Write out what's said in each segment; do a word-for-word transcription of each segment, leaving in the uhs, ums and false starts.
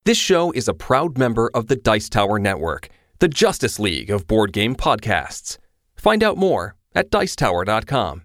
This show is a proud member of the Dice Tower Network, the Justice League of board game podcasts. Find out more at dice tower dot com.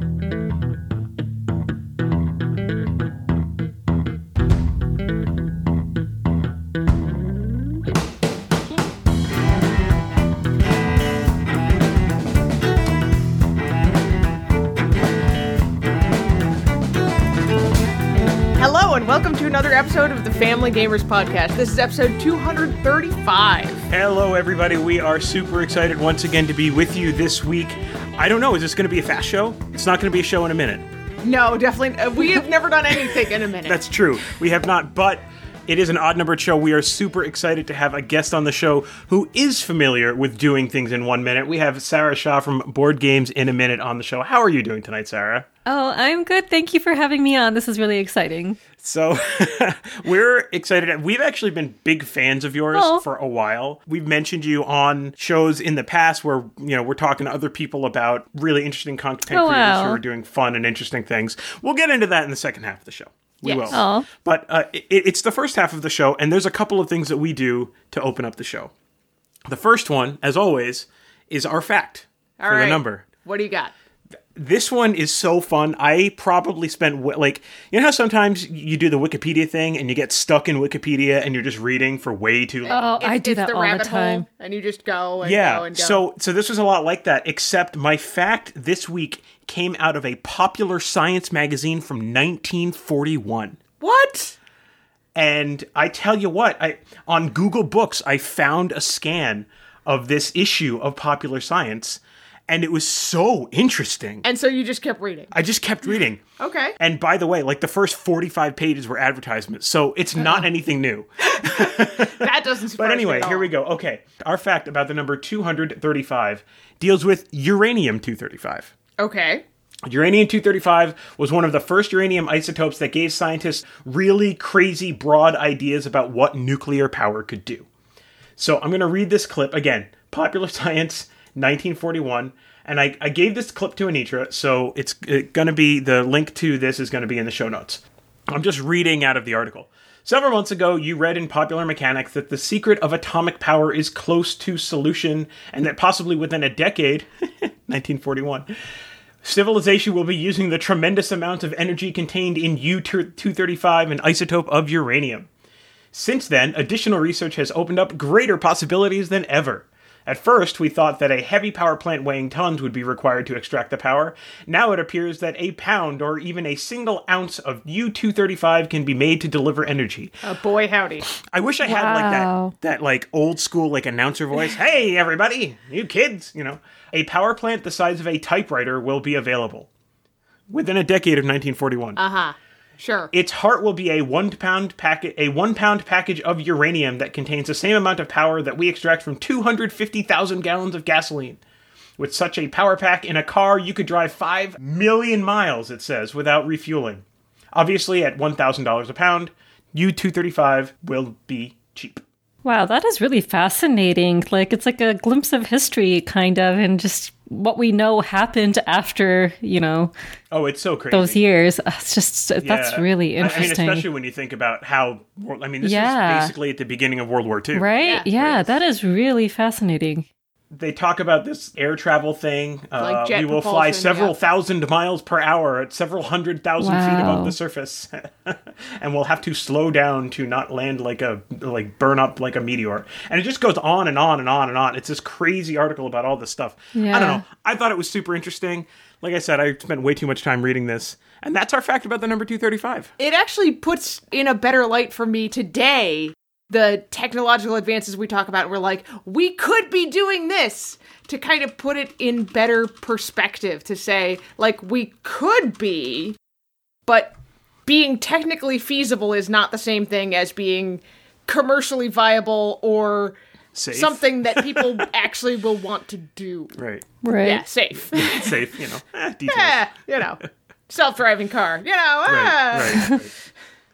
Hello and welcome to another episode of the Family Gamers Podcast. This is episode two thirty-five. Hello everybody, we are super excited once again to be with you this week. I don't know, is this going to be a fast show? It's not going to be a show in a minute. No, definitely. Uh, we have never done anything in a minute. That's true. We have not, but it is an odd-numbered show. We are super excited to have a guest on the show who is familiar with doing things in one minute. We have Sarah Shaw from Board Games in a Minute on the show. How are you doing tonight, Sarah? Oh, I'm good. Thank you for having me on. This is really exciting. So, we're excited. We've actually been big fans of yours oh. for a while. We've mentioned you on shows in the past where, you know, we're talking to other people about really interesting content oh, creators wow. who are doing fun and interesting things. We'll get into that in the second half of the show. We yes. will. Oh. But uh, it, it's the first half of the show, and there's a couple of things that we do to open up the show. The first one, as always, is our fact All for right. the number. What do you got? This one is so fun. I probably spent, like, you know how sometimes you do the Wikipedia thing and you get stuck in Wikipedia and you're just reading for way too long? Oh, It's, I do it's that the all rabbit the time. hole, and you just go and yeah, go and go. so so this was a lot like that, except my fact this week came out of a popular science magazine from nineteen forty-one. What? And I tell you what, I on Google Books, I found a scan of this issue of Popular Science, and it was so interesting. And so you just kept reading? I just kept reading. Okay. And by the way, like the first forty-five pages were advertisements, so it's not anything new. That doesn't surprise But anyway, me at here all. we go. Okay, our fact about the number two thirty-five deals with uranium two thirty-five. Okay. Uranium two thirty-five was one of the first uranium isotopes that gave scientists really crazy, broad ideas about what nuclear power could do. So I'm going to read this clip again. Popular Science, nineteen forty-one. And I, I gave this clip to Anitra, so it's going to be, the link to this is going to be in the show notes. I'm just reading out of the article. Several months ago, you read in Popular Mechanics that the secret of atomic power is close to solution, and that possibly within a decade, nineteen forty-one, civilization will be using the tremendous amount of energy contained in U two thirty-five, an isotope of uranium. Since then, additional research has opened up greater possibilities than ever. At first, we thought that a heavy power plant weighing tons would be required to extract the power. Now it appears that a pound or even a single ounce of U two thirty-five can be made to deliver energy. Oh, boy, howdy. I wish I had Wow. like that, that like old school like announcer voice. Hey, everybody, you kids, you know. A power plant the size of a typewriter will be available within a decade of nineteen forty-one. Uh-huh. Sure. Its heart will be a one pound packet, a one pound package of uranium that contains the same amount of power that we extract from two hundred fifty thousand gallons of gasoline. With such a power pack in a car, you could drive five million miles, it says, without refueling. Obviously, at one thousand dollars a pound, U two thirty-five will be cheap. Wow, that is really fascinating. Like, it's like a glimpse of history, kind of, and just what we know happened after, you know, Oh, it's so crazy. those years. It's just, that's Yeah. really I- interesting. I mean, especially when you think about how, I mean, this Yeah. is basically at the beginning of World War Two. Right? Yeah. Yeah, that is really fascinating. They talk about this air travel thing. Uh, Like jet we will fly propulsion, several yeah. thousand miles per hour at several hundred thousand feet Wow. above the surface, and we'll have to slow down to not land like a like burn up like a meteor. And it just goes on and on and on and on. It's this crazy article about all this stuff. I Yeah. don't know. I thought it was super interesting. Like I said, I spent way too much time reading this, and that's our fact about the number two thirty-five. It actually puts in a better light for me today the technological advances we talk about. We're like, we could be doing this, to kind of put it in better perspective, to say, like, we could be, but being technically feasible is not the same thing as being commercially viable or Safe. something that people actually will want to do. Right. Right. Yeah, safe. Safe, you know. Eh, details. Yeah, you know, self-driving car, you know. ah. Right, right, right.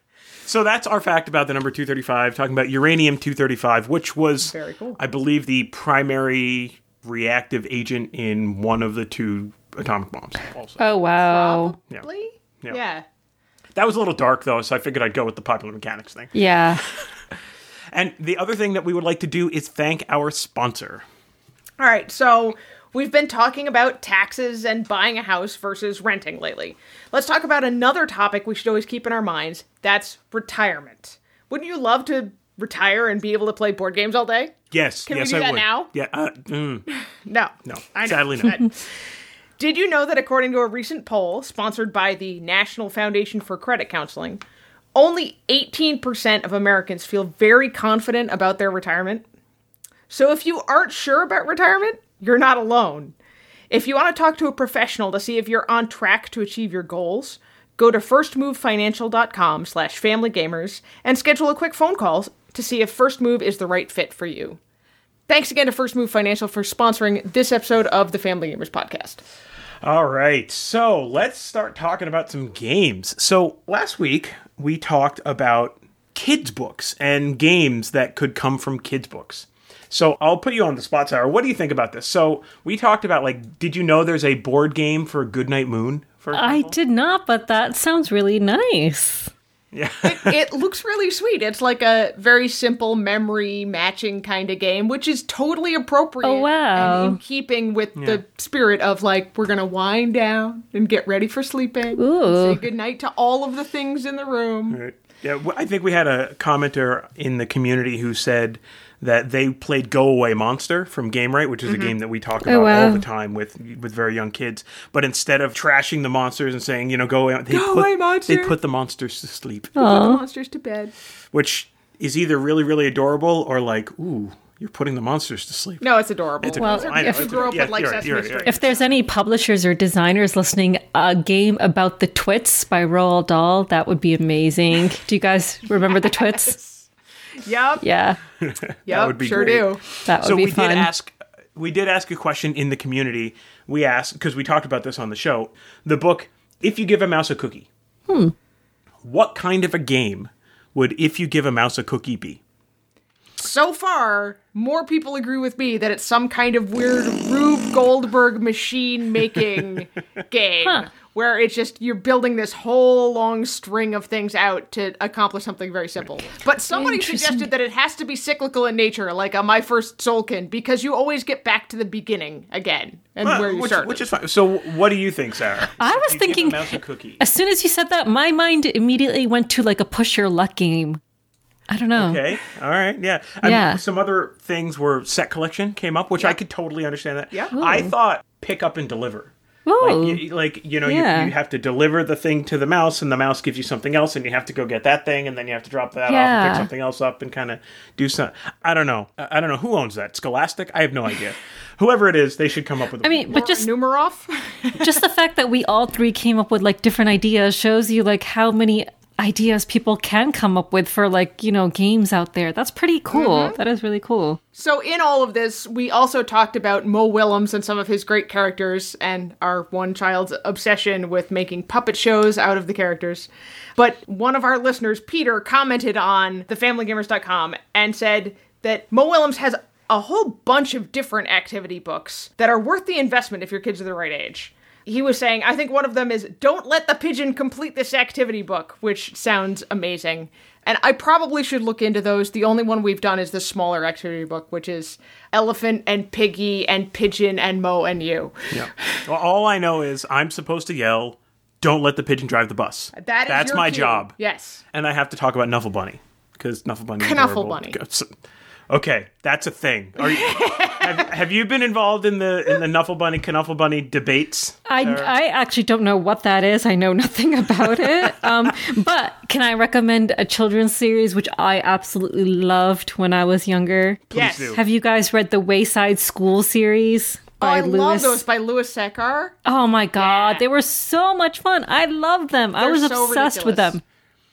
So that's our fact about the number two thirty-five, talking about uranium two thirty-five, which was, Very cool. I believe, the primary reactive agent in one of the two atomic bombs. Also. Oh, wow. Probably? Yeah. Yeah. That was a little dark, though, so I figured I'd go with the popular mechanics thing. Yeah. And the other thing that we would like to do is thank our sponsor. All right, so we've been talking about taxes and buying a house versus renting lately. Let's talk about another topic we should always keep in our minds. That's retirement. Wouldn't you love to retire and be able to play board games all day? Yes, Can yes, we do I that would. now? Yeah, uh, mm, No. no, I know. sadly no. Did you know that according to a recent poll sponsored by the National Foundation for Credit Counseling, only eighteen percent of Americans feel very confident about their retirement? So if you aren't sure about retirement, you're not alone. If you want to talk to a professional to see if you're on track to achieve your goals, go to firstmovefinancial.com slash familygamers and schedule a quick phone call to see if First Move is the right fit for you. Thanks again to First Move Financial for sponsoring this episode of the Family Gamers podcast. All right, so let's start talking about some games. So last week, we talked about kids' books and games that could come from kids' books. So I'll put you on the spot, Sarah. What do you think about this? So we talked about, like, did you know there's a board game for Goodnight Moon? For I did not, but that sounds really nice. Yeah. it, it looks really sweet. It's like a very simple memory matching kind of game, which is totally appropriate. Oh, wow. And in keeping with yeah. the spirit of, like, we're going to wind down and get ready for sleeping. Ooh. Say goodnight to all of the things in the room. Right. Yeah, I think we had a commenter in the community who said that they played Go Away Monster from Gamewright, which is mm-hmm. a game that we talk about oh, wow. all the time with with very young kids. But instead of trashing the monsters and saying, you know, go away, they, go put, away monster. they put the monsters to sleep. They put the monsters to bed. Which is either really, really adorable or like, ooh, you're putting the monsters to sleep. No, it's adorable. It's well, adorable. if you grew up yeah, with like Sesame right, Street. right. If there's any publishers or designers listening, a game about the Twits by Roald Dahl, that would be amazing. Do you guys remember the Twits? Yep. Yeah. Yep. That would be sure great. do. That would so be we fun. did ask. We did ask a question in the community. We asked because we talked about this on the show. The book, If You Give a Mouse a Cookie. Hmm. What kind of a game would If You Give a Mouse a Cookie be? So far, more people agree with me that it's some kind of weird Rube Goldberg machine-making game. Huh. Where it's just, you're building this whole long string of things out to accomplish something very simple. But somebody suggested that it has to be cyclical in nature, like a My First Soulkin, because you always get back to the beginning again, and Well, where you which, started. which is fine. So what do you think, Sarah? I was You thinking, give a mouse a cookie. as soon as you said that, my mind immediately went to like a push your luck game. I don't know. Okay, all right, yeah. I Yeah. mean, some other things were set collection came up, which I could totally understand that. Yeah. I Ooh. thought pick up and deliver. Ooh. Like, you, like, you know, Yeah. you, you have to deliver the thing to the mouse, and the mouse gives you something else, and you have to go get that thing, and then you have to drop that off and Yeah. pick something else up and kind of do something. I don't know. I I don't know. Who owns that? Scholastic? I have no idea. Whoever it is, they should come up with a I mean, but just Numeroff? just the fact that we all three came up with like different ideas shows you like how many ideas people can come up with for like, you know, games out there. That's pretty cool. Mm-hmm. That is really cool. So in all of this, we also talked about Mo Willems and some of his great characters and our one child's obsession with making puppet shows out of the characters. But one of our listeners, Peter, commented on the family gamers dot com and said that Mo Willems has a whole bunch of different activity books that are worth the investment if your kids are the right age. He was saying, I think one of them is Don't Let the Pigeon Complete This Activity Book, which sounds amazing. And I probably should look into those. The only one we've done is the smaller activity book, which is Elephant and Piggy and Pigeon and Mo and you. Yeah. Well, all I know is I'm supposed to yell, don't let the pigeon drive the bus. That is That's your my cue. job. Yes. And I have to talk about Knuffle Bunny, because Knuffle Bunny is Knuffle adorable. Bunny. Okay, that's a thing. Are you, have, have you been involved in the in the Knuffle Bunny, Knuffle Bunny debates? I, Sarah? I actually don't know what that is. I know nothing about it. Um, but can I recommend a children's series which I absolutely loved when I was younger? Please Yes. do. Have you guys read the Wayside School series Oh, by I Lewis? love those by Louis Sekar. Oh my god, Yeah. they were so much fun. I loved them. I They're was so obsessed with ridiculous. them.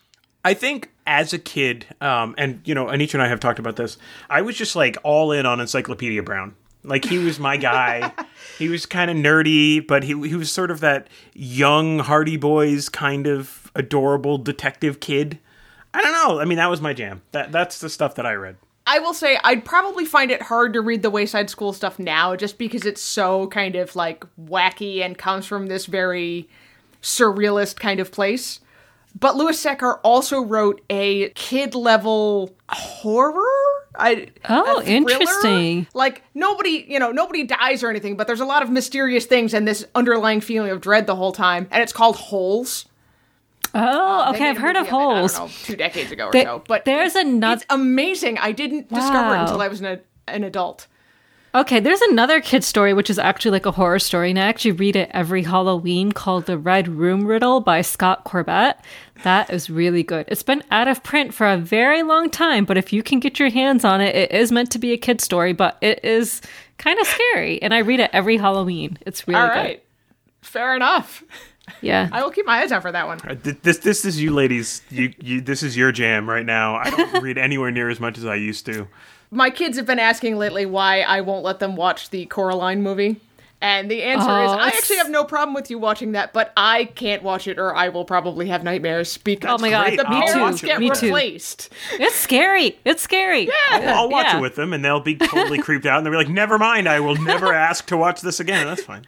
I think as a kid, um, and, you know, Anitra and I have talked about this, I was just, like, all in on Encyclopedia Brown. Like, he was my guy. He was kind of nerdy, but he he was sort of that young Hardy Boys kind of adorable detective kid. I don't know. I mean, that was my jam. That That's the stuff that I read. I will say I'd probably find it hard to read the Wayside School stuff now just because it's so kind of like wacky and comes from this very surrealist kind of place. But Louis Sekar also wrote a kid-level horror? I, Oh, a thriller? interesting. Like, nobody, you know, nobody dies or anything, but there's a lot of mysterious things and this underlying feeling of dread the whole time. And it's called Holes. Oh, They okay. made I've a heard of movie it, I Holes. don't know, two decades ago or There- so. But there's it's, another- it's amazing. I didn't discover it Wow. until I was an, an adult. Okay, there's another kid story which is actually like a horror story, and I actually read it every Halloween called The Red Room Riddle by Scott Corbett. That is really good. It's been out of print for a very long time, but if you can get your hands on it, it is meant to be a kid story, but it is kind of scary, and I read it every Halloween. It's really All good. right. Fair enough. Yeah. I will keep my eyes out for that one. Uh, th- This this is you ladies. You you. This is your jam right now. I don't read anywhere near as much as I used to. My kids have been asking lately why I won't let them watch the Coraline movie. And the answer Oh, is, I it's- actually have no problem with you watching that, but I can't watch it or I will probably have nightmares because Oh my God, great. the I'll parents watch it get with Me too. replaced. It's scary. It's scary. I'll, I'll watch Yeah. it with them, and they'll be totally creeped out, and they'll be like, "Never mind. I will never ask to watch this again." That's fine.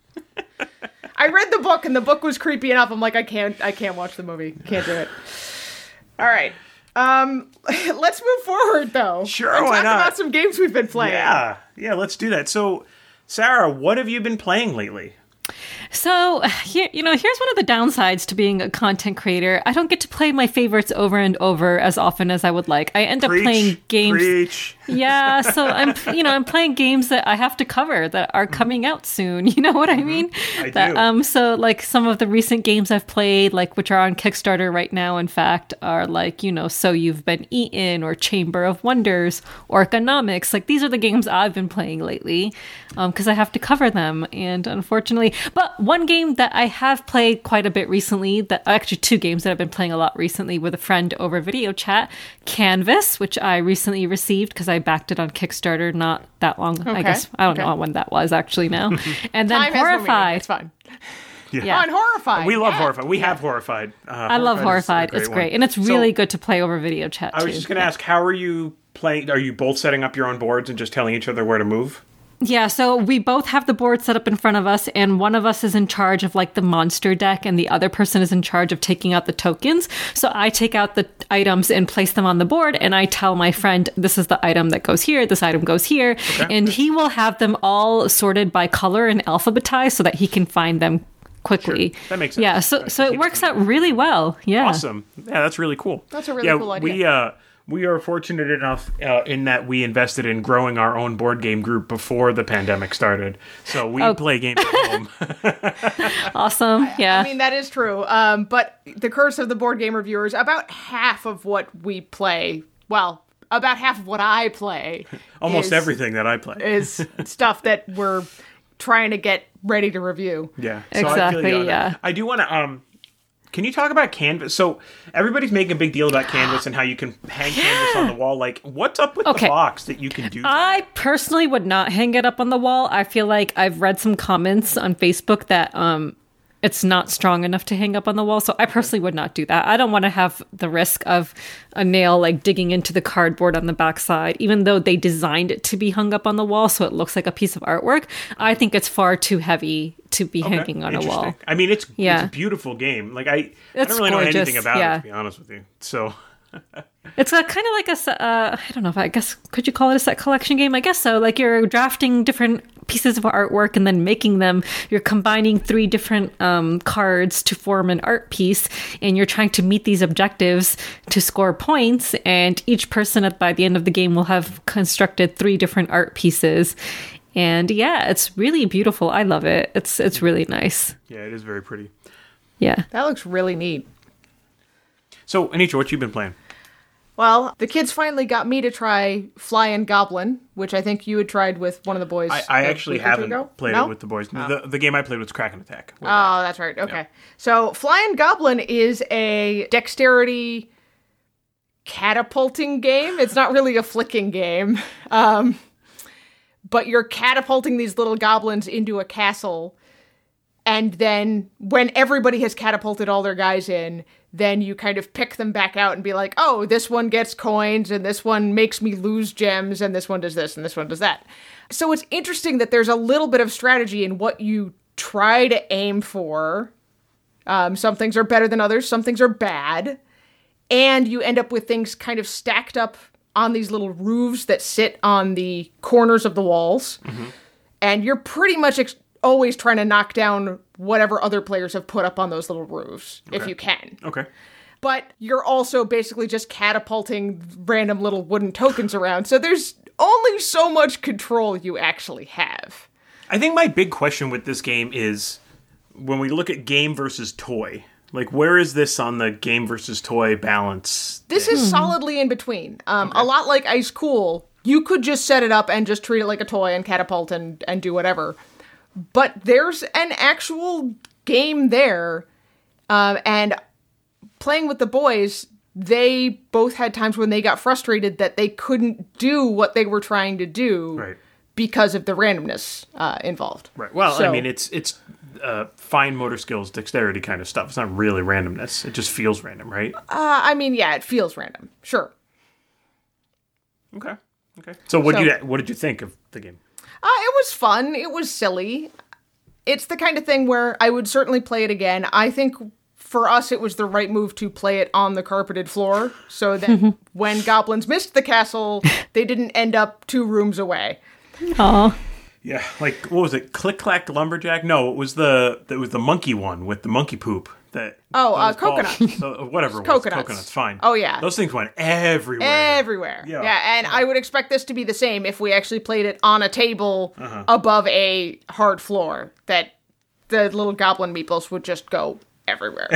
I read the book and the book was creepy enough. I'm like, I can't, I can't watch the movie. Can't do it. All right. Um, let's move forward though. Sure, and why talk not? about some games we've been playing. Yeah, yeah. Let's do that. So, Sarah, what have you been playing lately? So, here, you know, here's one of the downsides to being a content creator. I don't get to play my favorites over and over as often as I would like. I end Preach, up playing games. Preach. Yeah, so I'm, you know, I'm playing games that I have to cover that are coming out soon. You know what I mean? I that, do. Um, so like some of the recent games I've played, like which are on Kickstarter right now, in fact, are like, you know, So You've Been Eaten or Chamber of Wonders, Orconomics. Like these are the games I've been playing lately, um, because I have to cover them. And unfortunately, but one game that I have played quite a bit recently, that actually two games that I've been playing a lot recently with a friend over video chat, Canvas, which I recently received because I backed it on Kickstarter not that long. Okay, I guess I don't okay. know when that was actually now. And then Time has no meaning, Horrified. It's fine. Yeah. On Horrified. We love yeah. Horrified. We have Horrified. Uh, I love Horrified. is a It's one. great. And it's So, really good to play over video chat too. I was just going to ask, how are you playing? Are you both setting up your own boards and just telling each other where to move? Yeah, so we both have the board set up in front of us, and one of us is in charge of like the monster deck, and the other person is in charge of taking out the tokens. So I take out the items and place them on the board, and I tell my friend, this is the item that goes here, this item goes here, and he will have them all sorted by color and alphabetized so that he can find them quickly. Sure. That makes sense. Yeah, so Right, so so it he works doesn't- out really well. Yeah. Awesome. Yeah, that's really cool. That's a really yeah, cool idea. We, uh, we are fortunate enough uh, in that we invested in growing our own board game group before the pandemic started. So we Oh. play games at home. Awesome. Yeah. I mean, that is true. Um, but the curse of the board game reviewers, about half of what we play, well, about half of what I play. Almost is, everything that I play. is stuff that we're trying to get ready to review. Yeah, Exactly, you on that. yeah. I do want to. Um, can you talk about Canvas? So everybody's making a big deal about Canvas and how you can hang Canvas on the wall. Like, what's up with Okay. the box that you can do? that? I personally would not hang it up on the wall. I feel like I've read some comments on Facebook that um it's not strong enough to hang up on the wall. So I personally would not do that. I don't want to have the risk of a nail like digging into the cardboard on the backside, even though they designed it to be hung up on the wall so it looks like a piece of artwork. I think it's far too heavy to be Okay, hanging on a interesting. wall. I mean, it's Yeah. it's a beautiful game. Like I, I It's don't really know gorgeous, anything about yeah. it, to be honest with you. So It's a, kind of like a, se- uh, I don't know if I guess, could you call it a set collection game? I guess so. Like you're drafting different pieces of artwork and then making them, you're combining three different um, cards to form an art piece, and you're trying to meet these objectives to score points, and each person at, by the end of the game will have constructed three different art pieces. And yeah, it's really beautiful. I love it. It's it's really nice. yeah, it is very pretty. Yeah. That looks really neat. So Anitra, what you been playing? Well, the kids finally got me to try Flying Goblin, which I think you had tried with one of the boys. I, I a actually week or two haven't ago. played No? it with the boys. The, the game I played was Kraken Attack. Way Oh, back. that's right. Okay. So, Flying Goblin is a dexterity catapulting game. It's not really a flicking game. Um, but you're catapulting these little goblins into a castle. And then when everybody has catapulted all their guys in, then you kind of pick them back out and be like, oh, this one gets coins, and this one makes me lose gems, and this one does this, and this one does that. So it's interesting that there's a little bit of strategy in what you try to aim for. Um, some things are better than others. Some things are bad. And you end up with things kind of stacked up on these little roofs that sit on the corners of the walls. Mm-hmm. And you're pretty much ex- always trying to knock down whatever other players have put up on those little roofs, okay. if you can. Okay. But you're also basically just catapulting random little wooden tokens around. So there's only so much control you actually have. I think my big question with this game is when we look at game versus toy, like where is this on the game versus toy balance? This is solidly in between. Um, okay. A lot like Ice Cool, you could just set it up and just treat it like a toy and catapult and, and do whatever. But there's an actual game there. Um, and playing with the boys, they both had times when they got frustrated that they couldn't do what they were trying to do right. because of the randomness uh, involved. Right. Well, so, I mean, it's it's uh, fine motor skills, dexterity kind of stuff. It's not really randomness. It just feels random, right? Uh, I mean, yeah, it feels random. Sure. Okay. Okay. So what so, did you what did you think of the game? Uh, it was fun. It was silly. It's the kind of thing where I would certainly play it again. I think for us, it was the right move to play it on the carpeted floor so that when goblins missed the castle, they didn't end up two rooms away. Oh. Yeah, like what was it? Click Clack Lumberjack? No, it was the it was the monkey one with the monkey poop. That oh, uh, coconuts. So, whatever. It was. Coconuts. Coconuts. Fine. Oh yeah, those things went everywhere. Everywhere. Yeah, yeah and yeah. I would expect this to be the same if we actually played it on a table uh-huh. above a hard floor. That the little goblin meeples would just go everywhere.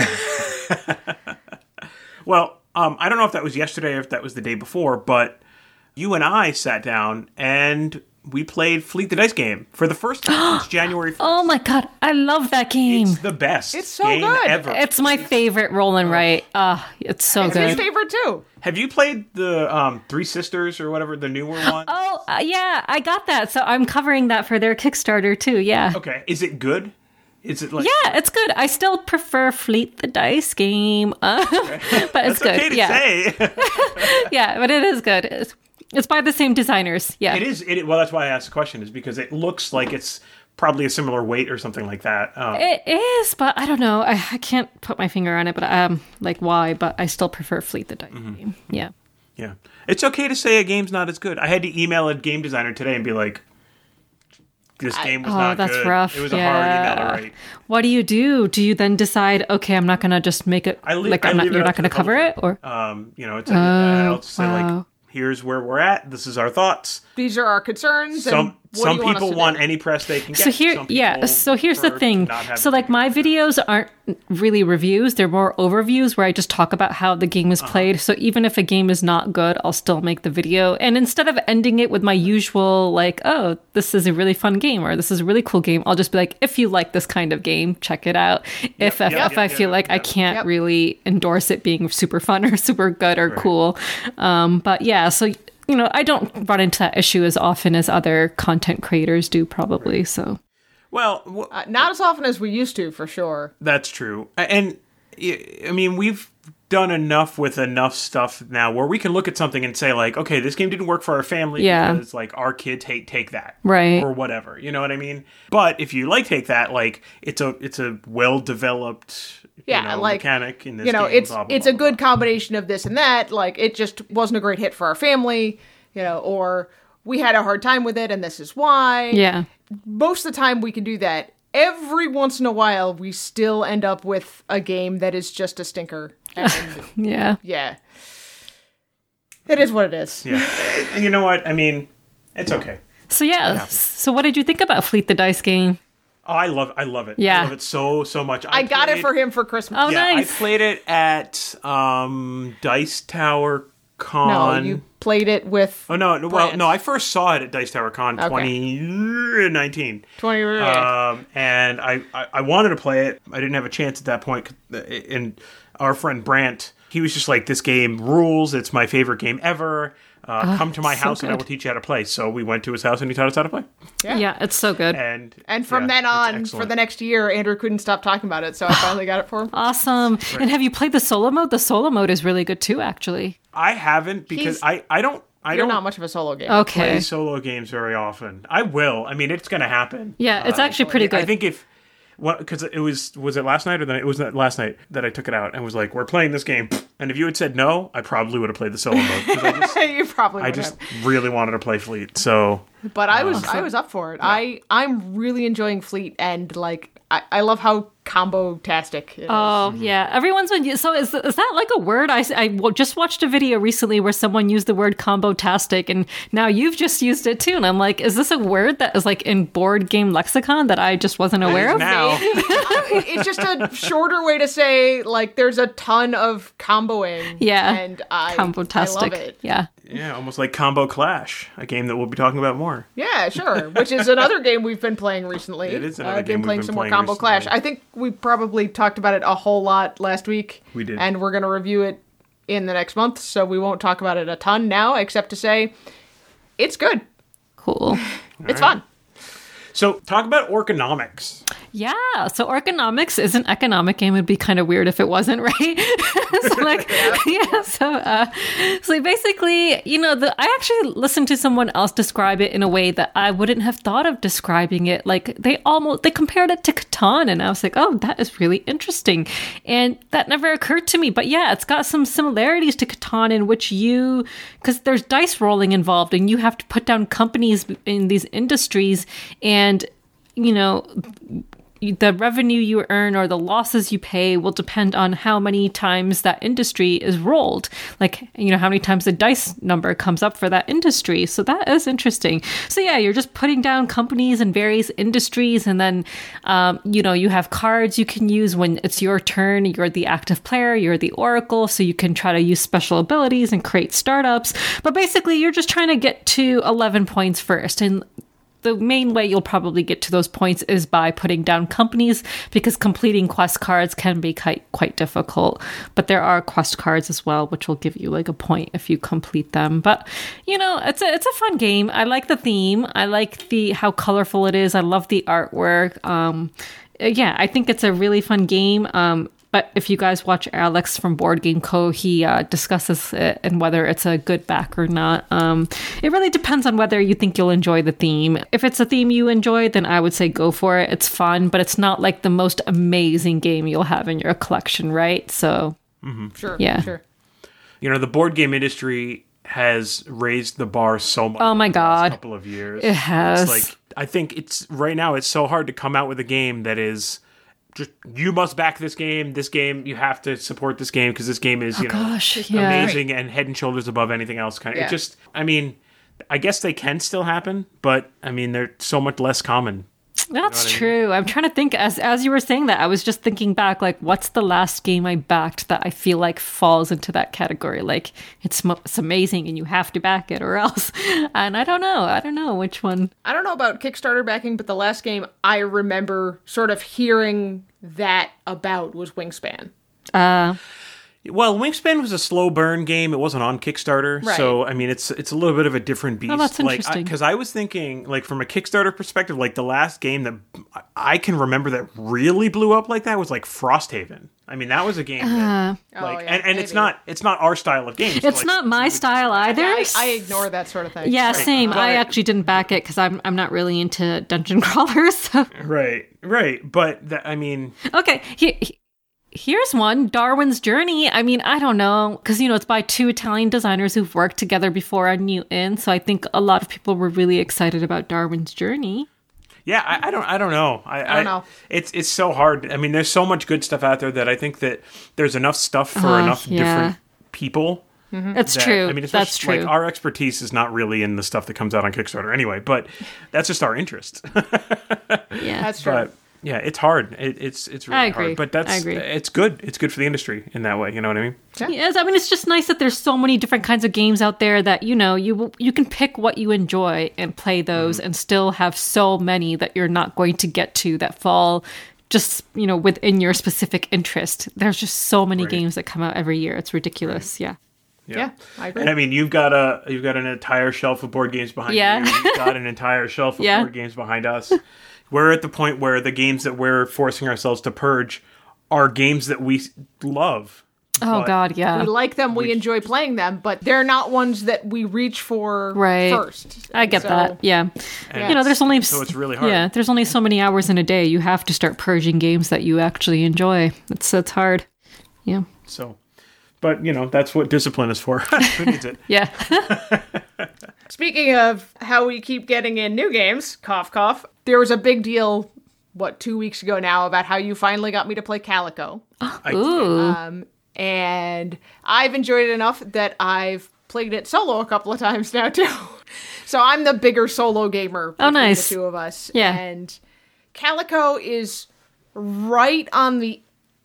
Well, um, I don't know if that was yesterday or if that was the day before, but you and I sat down and we played Fleet the Dice game for the first time since January first. Oh my god, I love that game. It's the best it's so game good. ever. It's my favorite roll and write. Uh, it's so it's good. It's my favorite too. Have you played the um, Three Sisters or whatever, the newer one? Oh, uh, yeah, I got that. So I'm covering that for their Kickstarter too, yeah. Okay, is it good? Is it like yeah, it's good. I still prefer Fleet the Dice game, uh, okay. but it's That's good. Okay to yeah, say. Yeah, but it is good. It's, it's by the same designers. Yeah, it is. It well, that's why I asked the question, is because it looks like it's probably a similar weight or something like that. Um, it is, but I don't know. I, I can't put my finger on it, but um, like why? But I still prefer Fleet the Dice mm-hmm. game. Yeah, yeah. It's okay to say a game's not as good. I had to email a game designer today and be like, this game was oh, not that's good. rough. It was yeah. a hard email to write. What do you do? Do you then decide, okay, I'm not going to just make it, I leave, like, I I'm not, leave you're it not going to cover it? Or um, you know, it's a, oh, I'll just say, wow. like, here's where we're at. This is our thoughts. These are our concerns. Some and what some do you want people us to want do? any press they can get. So here, Some yeah. people So here's the prefer thing. to not have So like my videos aren't really reviews; they're more overviews where I just talk about how the game is played. Uh-huh. So even if a game is not good, I'll still make the video. And instead of ending it with my usual like, "Oh, this is a really fun game" or "This is a really cool game," I'll just be like, "If you like this kind of game, check it out." If Yep, if, yep, if yep, I yep, feel like yep. I can't Yep. really endorse it being super fun or super good or Right. cool, um, but yeah, so. You know, I don't run into that issue as often as other content creators do, probably. So, Well, w- Uh, not as often as we used to, for sure. that's true. And I mean, we've done enough with enough stuff now where we can look at something and say like, okay, this game didn't work for our family Yeah. because like our kids hate Take That, Right. or whatever. You know what I mean? But if you like Take That, like it's a it's a well developed Yeah, you know, like, mechanic in this You know, game, it's blah, blah, it's blah, a good blah. combination of this and that. Like, it just wasn't a great hit for our family, you know, or we had a hard time with it and this is why. yeah. Most of the time we can do that. Every once in a while, we still end up with a game that is just a stinker. And Yeah. yeah. It is what it is. Yeah, and you know what? I mean, it's okay. So yeah. So what did you think about Fleet the Dice game? Oh, I love I love it. Yeah. I love it so so much. I got it played- for him for Christmas. Oh, Yeah, nice. I played it at um, Dice Tower No, Con. you played it with Oh no! no well, Brand. no. I first saw it at Dice Tower Con Okay. twenty nineteen, twenty. um, and I, I I wanted to play it. I didn't have a chance at that point. And our friend Brant, he was just like, "This game rules. It's my favorite game ever. Uh, come to my so house and I good. will teach you how to play." So we went to his house and he taught us how to play. Yeah. Yeah, it's so good. And And from yeah, then it's on, for excellent. the next year, Andrew couldn't stop talking about it, so I finally got it for him. Awesome. And have you played the solo mode? The solo mode is really good too, actually. I haven't because He's- I I don't I You're don't not much of a solo game. Okay. play solo games very often. I will. I mean, it's going to happen. Yeah, it's Uh, actually pretty I good. think if, because it was was it last night or the night? It was last night that I took it out and was like, we're playing this game. And if you had said no, I probably would have played the solo mode. 'Cause I just, You probably would I just have. really wanted to play Fleet. So But I was I was up for it. I I'm really enjoying Fleet, and like I, I love how combo-tastic it is. Oh, yeah. Everyone's been... So is, is that like a word? I, I w- just watched a video recently where someone used the word combo-tastic, and now you've just used it too. And I'm like, is this a word that is like in board game lexicon that I just wasn't aware of? now, It's just a shorter way to say like there's a ton of comboing. Yeah. And I, I Combo-tastic. love it. Yeah. yeah, almost like Combo Clash, a game that we'll be talking about more. Yeah, sure. Which is another game we've been playing recently. It is another uh, game we've playing been some playing more Combo recently. Clash. I think we probably talked about it a whole lot last week. We did. And we're going to review it in the next month, so we won't talk about it a ton now, except to say it's good. Cool. It's fun. So talk about Orconomics. Yeah, so Orconomics is an economic game. It'd be kind of weird if it wasn't, right? so like, yeah. So, uh, so basically, you know, the I actually listened to someone else describe it in a way that I wouldn't have thought of describing it. Like they almost they compared it to Catan, and I was like, oh, that is really interesting, and that never occurred to me. But yeah, it's got some similarities to Catan in which you, because there's dice rolling involved, and you have to put down companies in these industries, and you know, the revenue you earn or the losses you pay will depend on how many times that industry is rolled. Like, you know, how many times the dice number comes up for that industry. So that is interesting. So yeah, you're just putting down companies in various industries, and then, um, you know, you have cards you can use when it's your turn. You're the active player, you're the oracle, so you can try to use special abilities and create startups. But basically, you're just trying to get to eleven points first. And the main way you'll probably get to those points is by putting down companies, because completing quest cards can be quite, quite difficult. But there are quest cards as well, which will give you like a point if you complete them. But, you know, it's a it's a fun game. I like the theme. I like the how colorful it is. I love the artwork. Um, yeah, I think it's a really fun game. Um, But if you guys watch Alex from Board Game Co., he uh, discusses it and whether it's a good back or not. Um, it really depends on whether you think you'll enjoy the theme. If it's a theme you enjoy, then I would say go for it. It's fun, but it's not like the most amazing game you'll have in your collection, right? So, Mm-hmm. Sure. Yeah. Sure. You know, the board game industry has raised the bar so much. Oh my in the last God. couple of years. It has. It's like, I think it's right now. It's so hard to come out with a game that is just, you must back this game. This game, you have to support this game because this game is, you know, gosh, yeah. amazing and head and shoulders above anything else. Kind of. Yeah. It just, I mean, I guess they can still happen, but I mean, they're so much less common. That's what I mean? true. I'm trying to think, as as you were saying that, I was just thinking back, like, what's the last game I backed that I feel like falls into that category? Like, it's, mo- it's amazing and you have to back it or else. And I don't know. I don't know which one. I don't know about Kickstarter backing, but the last game I remember sort of hearing that about was Wingspan. Uh, Well, Wingspan was a slow burn game. It wasn't on Kickstarter, Right. so I mean, it's it's a little bit of a different beast. Oh, that's like, interesting. Because I, I was thinking, like from a Kickstarter perspective, like the last game that I can remember that really blew up like that was like Frosthaven. I mean, that was a game that, Oh, like, yeah, and, and it's maybe. not it's not our style of game. So, it's like, not my style either. I, I ignore that sort of thing. Yeah, Right. same. I But- actually didn't back it because I'm I'm not really into dungeon crawlers. So. right, right. But that, I mean, Okay, he, he- here's one, Darwin's Journey. I mean, I don't know, because, you know, it's by two Italian designers who've worked together before on Newton, so I think a lot of people were really excited about Darwin's Journey. yeah, I, I don't I don't know. I, I don't know. It's it's so hard. I mean, there's so much good stuff out there that I think that there's enough stuff for Uh, enough yeah. different people. It's that- true. I mean, That's especially, true. Like, our expertise is not really in the stuff that comes out on Kickstarter anyway, but that's just our interest. yeah. That's true. But yeah, it's hard. It, it's it's really I agree. hard. But that's I agree. it's good. It's good for the industry in that way. You know what I mean? Yes, I mean, it's just nice that there's so many different kinds of games out there that, you know, you you can pick what you enjoy and play those Mm-hmm. and still have so many that you're not going to get to that fall just, you know, within your specific interest. There's just so many Right. games that come out every year. It's ridiculous. Yeah. Yeah, I agree. And I mean, you've got a you've got an entire shelf of board games behind Yeah. you. You've got an entire shelf of Yeah. board games behind us. We're at the point where the games that we're forcing ourselves to purge are games that we love. Oh but- God, yeah. We like them, we enjoy playing them, but they're not ones that we reach for Right. first. I get So- that. Yeah. And You know, there's only so it's really hard. Yeah, there's only so many hours in a day. You have to start purging games that you actually enjoy. It's it's hard. Yeah. So, but you know, that's what discipline is for. Who needs it? Yeah. Speaking of how we keep getting in new games, cough cough, there was a big deal, what, two weeks ago now, about how you finally got me to play Calico. I, Ooh. And I've enjoyed it enough that I've played it solo a couple of times now too. So I'm the bigger solo gamer between nice. the two of us. Yeah. And Calico is right on the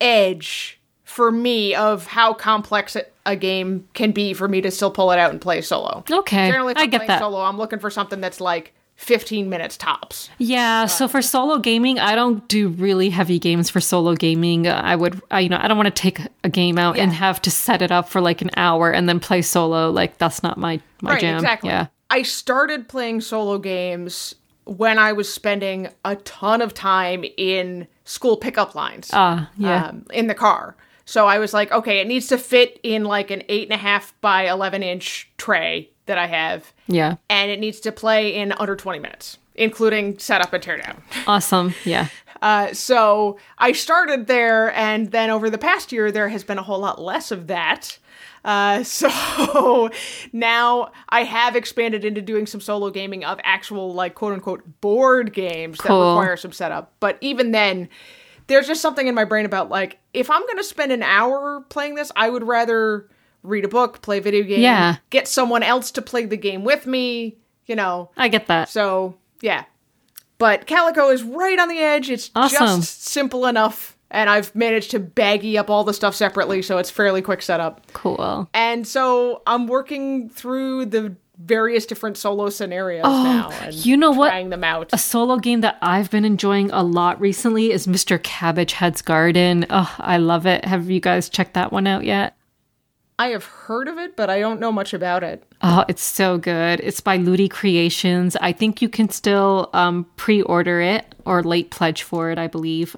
edge for me of how complex a- a game can be for me to still pull it out and play solo. Okay. Generally, if I I'm get playing that. solo, I'm looking for something that's like fifteen minutes tops. Yeah, so for solo gaming, I don't do really heavy games for solo gaming. I would, I, you know, I don't want to take a game out and Yeah. have to set it up for like an hour and then play solo. Like that's not my my Right, jam. exactly. Yeah. I started playing solo games when I was spending a ton of time in school pickup lines. Ah, yeah. um, in the car. So I was like, okay, it needs to fit in like an eight and a half by eleven inch tray that I have, Yeah. and it needs to play in under twenty minutes, including setup and teardown. Awesome. Yeah. Uh, so I started there, and then over the past year, there has been a whole lot less of that. Uh, so now I have expanded into doing some solo gaming of actual, like, quote unquote, board games Cool. that require some setup. But even then, there's just something in my brain about, like, if I'm going to spend an hour playing this, I would rather read a book, play a video game, Yeah. get someone else to play the game with me, you know. I get that. So, yeah. But Calico is right on the edge. It's Awesome. just simple enough. And I've managed to baggy up all the stuff separately, so it's fairly quick setup. Cool. And so I'm working through the various different solo scenarios now and you know what? trying them out. A solo game that I've been enjoying a lot recently is Mister Cabbage Head's Garden. Oh, I love it. Have you guys checked that one out yet? I have heard of it, but I don't know much about it. Oh, it's so good. It's by Ludi Creations. I think you can still um, pre-order it or late pledge for it, I believe.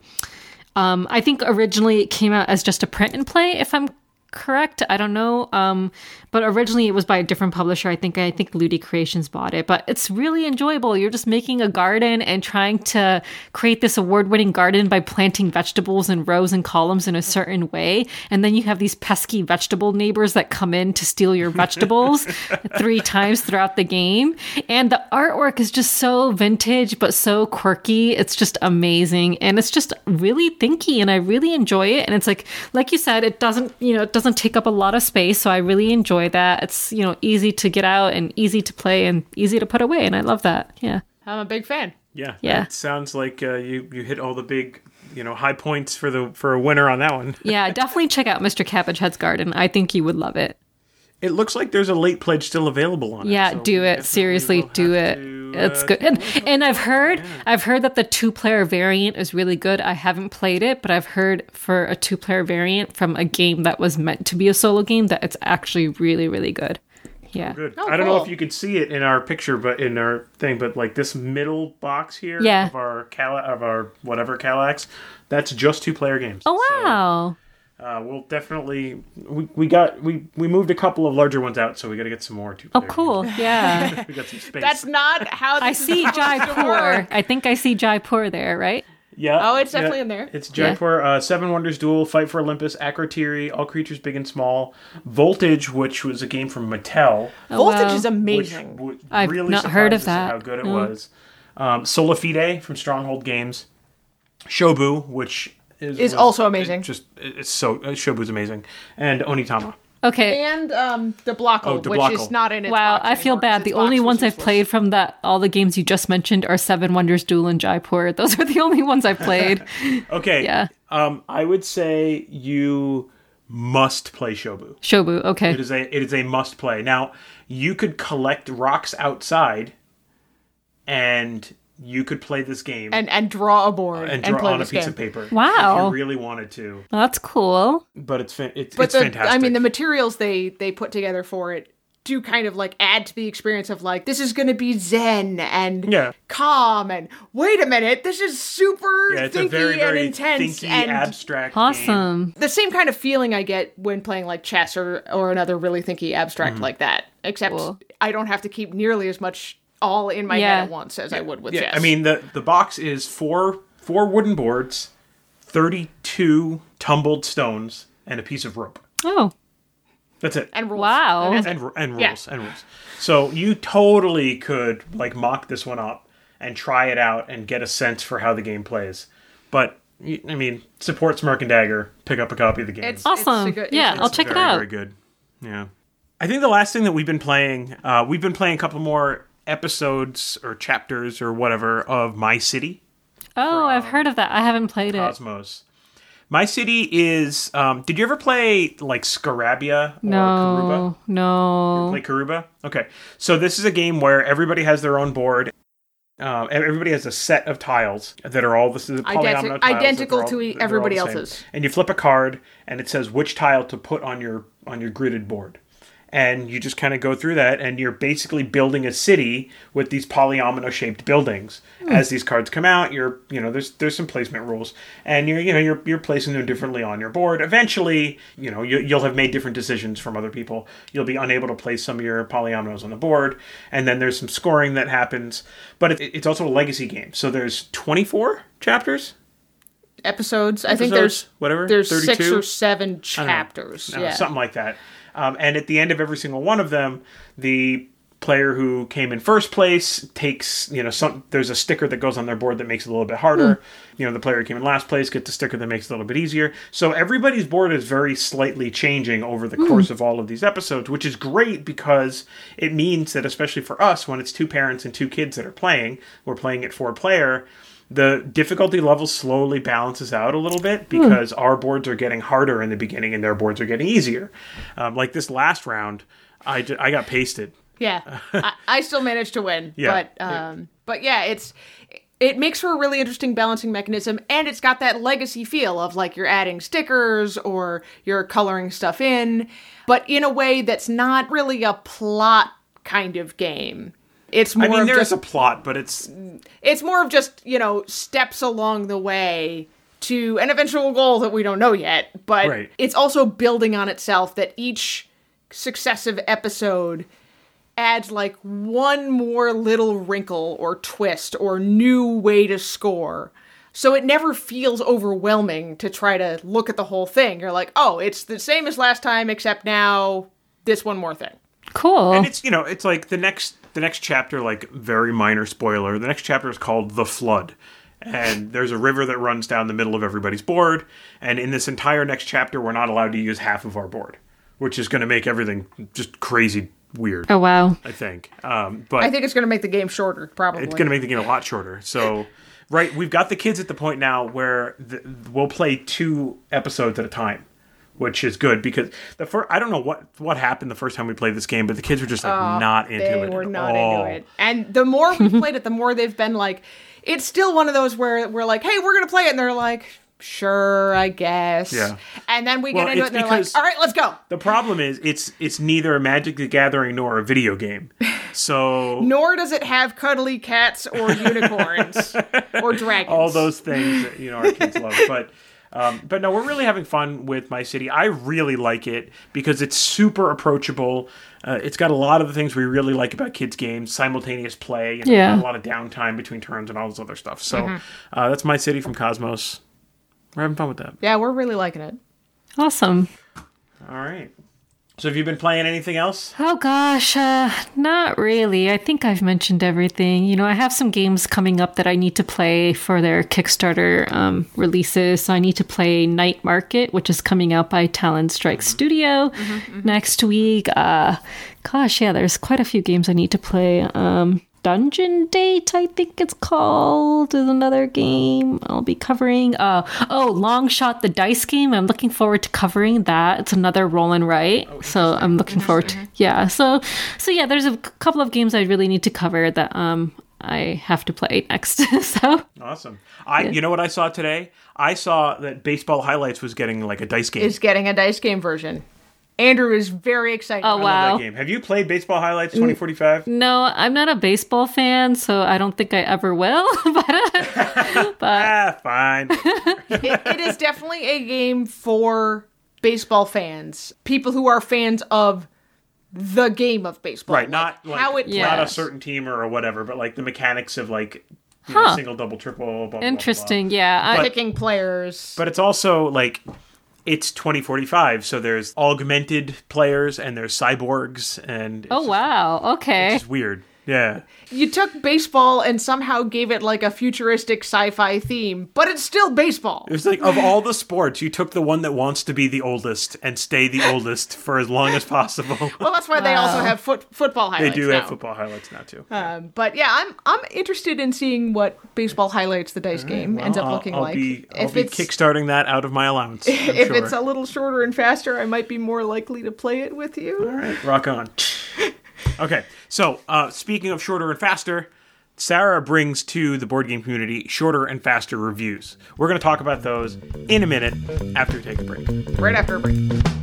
Um, I think originally it came out as just a print and play, if I'm correct. I don't know. Um, but originally it was by a different publisher. I think I think Ludi Creations bought it. But it's really enjoyable. You're just making a garden and trying to create this award-winning garden by planting vegetables in rows and columns in a certain way. And then you have these pesky vegetable neighbors that come in to steal your vegetables three times throughout the game. And the artwork is just so vintage, but so quirky. It's just amazing. And it's just really thinky, and I really enjoy it. And it's like, like you said, it doesn't, you know, it doesn't take up a lot of space. So I really enjoy that. It's, you know, easy to get out and easy to play and easy to put away. And I love that. Yeah. I'm a big fan. yeah, Yeah. It sounds like uh, you you hit all the big, you know, high points for the for a winner on that one. Yeah. Definitely check out Mister Cabbage Head's Garden. I think you would love it. It looks like there's a late pledge still available on it. Yeah, so do we it. definitely Seriously, will do have it. to, It's uh, good. And and I've heard I've heard that the two-player variant is really good. I haven't played it, but I've heard for a two-player variant from a game that was meant to be a solo game that it's actually really, really good. Yeah. Good. Oh, I don't know cool. if you could see it in our picture, but in our thing, but like this middle box here Yeah. of our Cal of our whatever Calax, that's just two player games. Oh wow. So, uh, we'll definitely we, we got we we moved a couple of larger ones out, so we got to get some more two Oh player. cool. Yeah. Games. We got some space. That's not how I this is see supposed to Jaipur. work. I think I see Jaipur there, right? Yeah. Oh, it's yeah. definitely in there. It's Jaipur, uh, Seven Wonders Duel, Fight for Olympus, Akrotiri, All Creatures Big and Small, Voltage, which was a game from Mattel, Voltage wow. is which amazing. w- I've really not heard of surprised us at that. how good it No. was. Um, Solifide from Stronghold Games, Shobu, which is Is was- also amazing. it just it's so uh, Shobu's amazing, and Onitama. Okay. And um, Deblockle, Oh, which Deblockle. is not in its Wow, box I feel anymore, 'cause bad. its The box only was ones I've useless. played from that all the games you just mentioned are Seven Wonders Duel and Jaipur. Those are the only ones I've played. Okay, Yeah. Um, I would say you must play Shobu. Shobu, okay. It is a it is a must play. Now you could collect rocks outside, and you could play this game And, and draw a board and and, draw play on a this piece game. of paper. Wow. If you really wanted to, That's cool. but it's fan- it's, But it's the, fantastic. I mean, the materials they they put together for it do kind of like add to the experience of like, this is going to be zen and Yeah. calm and wait a minute, this is super Yeah, it's thinky a very, very and intense thinky, and abstract game. Awesome. the same kind of feeling I get when playing like chess or, or another really thinky abstract Mm-hmm. like that. Except Cool. I don't have to keep nearly as much all in my Yeah. head at once as I would with Yeah, chess. I mean, the, the box is four four wooden boards, thirty-two tumbled stones, and a piece of rope. Oh, That's it. and rules. Wow. And and, and rules Yeah. and rules. So you totally could like mock this one up and try it out and get a sense for how the game plays. But y- I mean, support Smirk and Dagger. Pick up a copy of the game. It's- awesome. a good- yeah, it's- I'll it's check very, it out. very good. Yeah. I think the last thing that we've been playing, uh, we've been playing a couple more episodes or chapters or whatever of My City. Oh, I've heard of that. I haven't played it. Cosmos. My City is. Um, did you ever play like Scarabia or No, no. Karuba? Play Karuba? Okay. So this is a game where everybody has their own board. Um, and everybody has a set of tiles that are all this is Identi- polyomino tiles that identical they're all- to e- they're all everybody the same. else's. And you flip a card, and it says which tile to put on your on your gridded board. And you just kind of go through that, and you're basically building a city with these polyomino-shaped buildings. As these cards come out, you're you know there's there's some placement rules, and you're you know you're you're placing them differently on your board. Eventually, you know you, you'll have made different decisions from other people. You'll be unable to place some of your polyominoes on the board, and then there's some scoring that happens. But it, it's also a legacy game, so there's twenty-four chapters. episodes. I think Episodes, there's whatever, There's six thirty-two? or seven I don't know. chapters. Uh, Yeah. something like that. Um, and at the end of every single one of them, the player who came in first place takes, you know, some. There's a sticker that goes on their board that makes it a little bit harder. You know, the player who came in last place gets a sticker that makes it a little bit easier. So everybody's board is very slightly changing over the course of all of these episodes, which is great because it means that, especially for us, when it's two parents and two kids that are playing, we're playing it four player. The difficulty level slowly balances out a little bit because our boards are getting harder in the beginning and their boards are getting easier. Um, like this last round, I, ju- I got pasted. Yeah, I, I still managed to win. Yeah. But um, but yeah, it's it makes for a really interesting balancing mechanism, and it's got that legacy feel of like you're adding stickers or you're coloring stuff in, but in a way that's not really a plot kind of game. It's more I mean, of there's just a plot, but it's it's more of just, you know, steps along the way to an eventual goal that we don't know yet, but Right. it's also building on itself that each successive episode adds like one more little wrinkle or twist or new way to score. So it never feels overwhelming to try to look at the whole thing. You're like, oh, it's the same as last time, except now this one more thing. Cool. and it's you know it's like the next the next chapter, like very minor spoiler. The next chapter is called The Flood. And there's a river that runs down the middle of everybody's board. And in this entire next chapter, we're not allowed to use half of our board, which is going to make everything just crazy weird, oh, wow. I think. Um, but I think it's going to make the game shorter, probably. it's going to make the game a lot shorter. So, right, we've got the kids at the point now where the, we'll play two episodes at a time, which is good because the first, I don't know what, what happened the first time we played this game, but the kids were just like not into They it. were at not all. into it. And the more we played it, the more they've been like, it's still one of those where we're like, hey, we're going to play it. And they're like, sure, I guess. Yeah. And then we Well, get into it it's and they're like, because- all right, let's go. The problem is it's it's neither a Magic the Gathering nor a video game. So Nor does it have cuddly cats or unicorns or dragons. all those things that, you know, our kids love. But um, but no, we're really having fun with My City. I really like it because it's super approachable. Uh, it's got a lot of the things we really like about kids' games: simultaneous play, you know, Yeah. not a lot of downtime between turns, and all this other stuff. So uh, that's My City from Cosmos. We're having fun with that. Yeah, we're really liking it. Awesome. All right. So have you been playing anything else? Oh gosh, uh, not really. I think I've mentioned everything. You know, I have some games coming up that I need to play for their Kickstarter um, releases. So I need to play Night Market, which is coming out by Talon Strike Studio next week. Uh, gosh, yeah, there's quite a few games I need to play. Um, Dungeon Date, I think it's called, is another game I'll be covering. Uh, oh, Long Shot, the dice game. I'm looking forward to covering that. It's another roll and write, so I'm looking forward to. Yeah, so so yeah, there's a c- couple of games I really need to cover that um I have to play next. so Awesome. I you know what I saw today? I saw that Baseball Highlights was getting like a dice game. Is getting a dice game version. Andrew is very excited. Oh, I wow. love that game. Have you played Baseball Highlights twenty forty-five? No, I'm not a baseball fan, so I don't think I ever will. but, but Ah, fine. it, it is definitely a game for baseball fans, people who are fans of the game of baseball. Right, like not like, how it Yeah. not a plays. certain team or whatever, but like the mechanics of like you Huh. know, single, double, triple, blah, blah, blah, blah. interesting. Yeah. I, Picking players. But it's also like it's twenty forty-five, so there's augmented players and there's cyborgs and it's oh, just- wow. Okay. it's weird. Yeah. You took baseball and somehow gave it like a futuristic sci-fi theme, but it's still baseball. It was like, of all the sports, you took the one that wants to be the oldest and stay the oldest for as long as possible. Well, that's why they also have foot, football They highlights do now. have football highlights now, too. Um, but yeah, I'm I'm interested in seeing what baseball highlights the dice game ends up I'll, looking I'll like. Be, I'll if be it's kickstarting that out of my allowance. I'm if sure. it's a little shorter and faster, I might be more likely to play it with you. All right, rock on. Okay, so uh, speaking of shorter and faster, Sarah brings to the board game community shorter and faster reviews. We're going to talk about those in a minute after we take a break. Right after a break.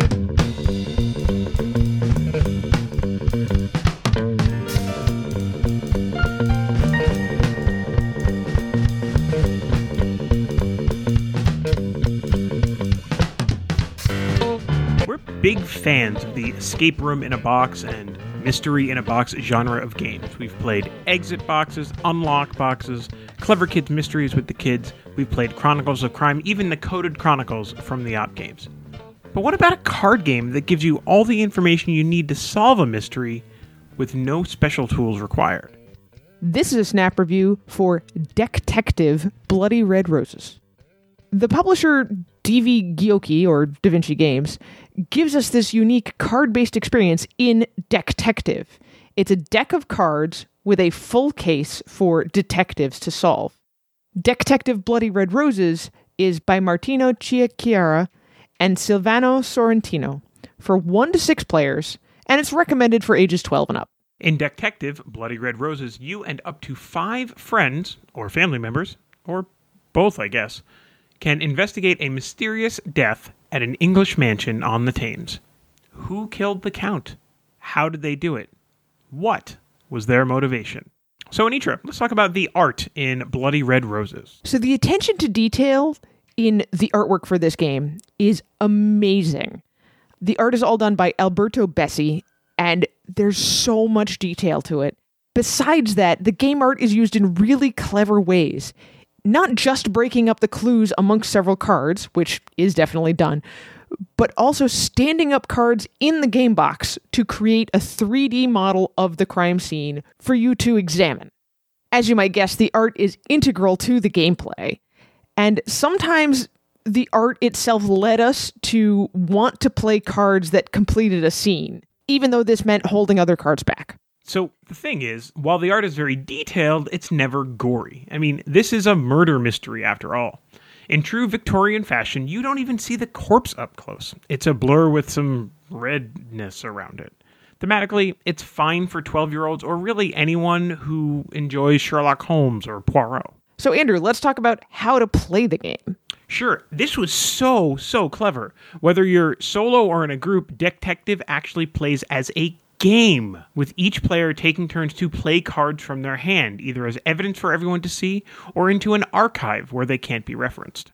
We're big fans of the escape room in a box and mystery in a box genre of games. We've played exit boxes, unlock boxes, clever kids mysteries with the kids. We've played Chronicles of Crime, even the coded Chronicles from the Op games. But what about a card game that gives you all the information you need to solve a mystery with no special tools required? This is a snap review for Deck-tective Bloody Red Roses. The publisher D V Giochi, or Da Vinci Games, gives us this unique card-based experience in Deck-tective. It's a deck of cards with a full case for detectives to solve. Deck-tective Bloody Red Roses is by Martino Chiacchiara and Silvano Sorrentino for one to six players, and it's recommended for ages twelve and up. In Deck-tective Bloody Red Roses, you and up to five friends, or family members, or both, I guess, can investigate a mysterious death at an English mansion on the Thames. Who killed the Count? How did they do it? What was their motivation? So, Anitra, let's talk about the art in Bloody Red Roses. So the attention to detail in the artwork for this game is amazing. The art is all done by Alberto Bessi, and there's so much detail to it. Besides that, the game art is used in really clever ways. Not just breaking up the clues amongst several cards, which is definitely done, but also standing up cards in the game box to create a three D model of the crime scene for you to examine. As you might guess, the art is integral to the gameplay, and sometimes the art itself led us to want to play cards that completed a scene, even though this meant holding other cards back. So, the thing is, while the art is very detailed, it's never gory. I mean, this is a murder mystery after all. In true Victorian fashion, you don't even see the corpse up close. It's a blur with some redness around it. Thematically, it's fine for twelve-year-olds or really anyone who enjoys Sherlock Holmes or Poirot. So, Andrew, let's talk about how to play the game. Sure, this was so, so clever. Whether you're solo or in a group, Deck-tective actually plays as a game, with each player taking turns to play cards from their hand, either as evidence for everyone to see or into an archive where they can't be referenced.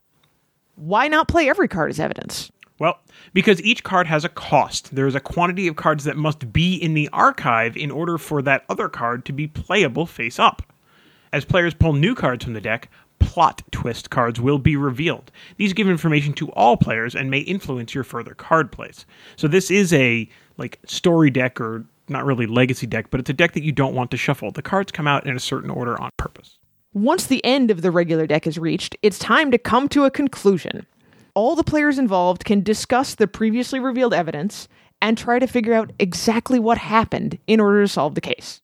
Why not play every card as evidence? Well, because each card has a cost. There is a quantity of cards that must be in the archive in order for that other card to be playable face up. As players pull new cards from the deck, plot twist cards will be revealed. These give information to all players and may influence your further card plays. So this is a like story deck, or not really legacy deck, but it's a deck that you don't want to shuffle. The cards come out in a certain order on purpose. Once the end of the regular deck is reached, it's time to come to a conclusion. All the players involved can discuss the previously revealed evidence and try to figure out exactly what happened in order to solve the case.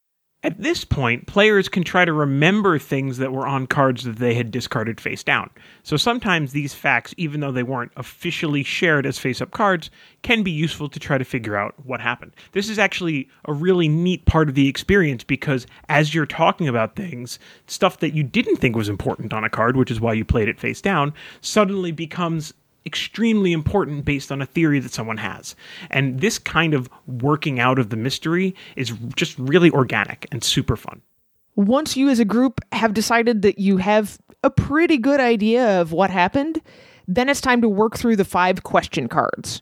At this point, players can try to remember things that were on cards that they had discarded face down. So sometimes these facts, even though they weren't officially shared as face-up cards, can be useful to try to figure out what happened. This is actually a really neat part of the experience because as you're talking about things, stuff that you didn't think was important on a card, which is why you played it face down, suddenly becomes extremely important based on a theory that someone has. And this kind of working out of the mystery is just really organic and super fun. Once you as a group have decided that you have a pretty good idea of what happened, then it's time to work through the five question cards.